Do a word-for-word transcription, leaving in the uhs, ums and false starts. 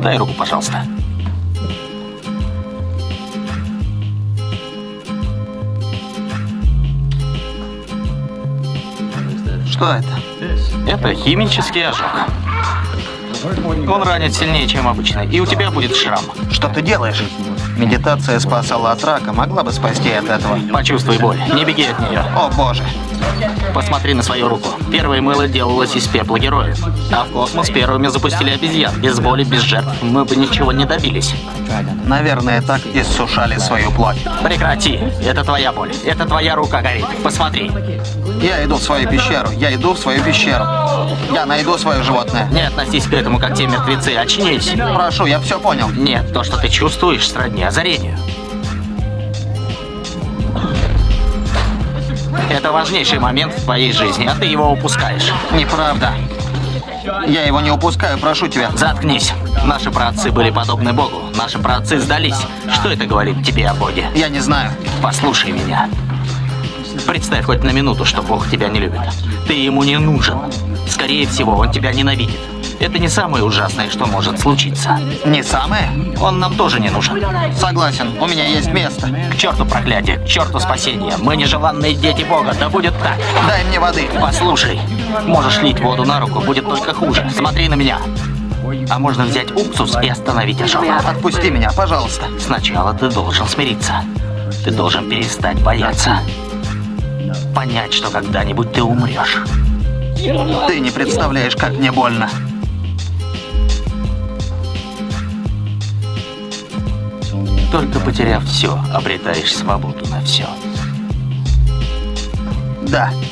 Дай руку, пожалуйста. Что это? Это химический ожог. Он ранит сильнее, чем обычно, и у тебя будет шрам. Что ты делаешь? Медитация спасала от рака, могла бы спасти от этого. Почувствуй боль, не беги от нее. О боже. Посмотри на свою руку. Первое мыло делалось из пепла героев. А в космос первыми запустили обезьян. Без боли, без жертв мы бы ничего не добились. Наверное, так иссушали свою плоть. Прекрати. Это твоя боль. Это твоя рука горит. Посмотри. Я иду в свою пещеру. Я иду в свою пещеру. Я найду свое животное. Не относись к этому, как те мертвецы. Очнись. Прошу, я все понял. Нет, то, что ты чувствуешь, сродни озарению. Это важнейший момент в твоей жизни, а ты его упускаешь. Неправда. Я его не упускаю, прошу тебя. Заткнись. Наши праотцы были подобны Богу. Наши праотцы сдались. Что это говорит тебе о Боге? Я не знаю. Послушай меня. Представь хоть на минуту, что Бог тебя не любит. Ты ему не нужен. Скорее всего, он тебя ненавидит. Это не самое ужасное, что может случиться. Не самое? Он нам тоже не нужен. Согласен, у меня есть место. К черту проклятие, к черту спасение. Мы нежеланные дети Бога, да будет так. Дай мне воды. Послушай, можешь лить воду на руку, будет только хуже. Смотри на меня. А можно взять уксус и остановить ожог. Отпусти меня, пожалуйста. Сначала ты должен смириться. Ты должен перестать бояться. Понять, что когда-нибудь ты умрешь. Ты не представляешь, как мне больно. Только потеряв все, обретаешь свободу на все. Да.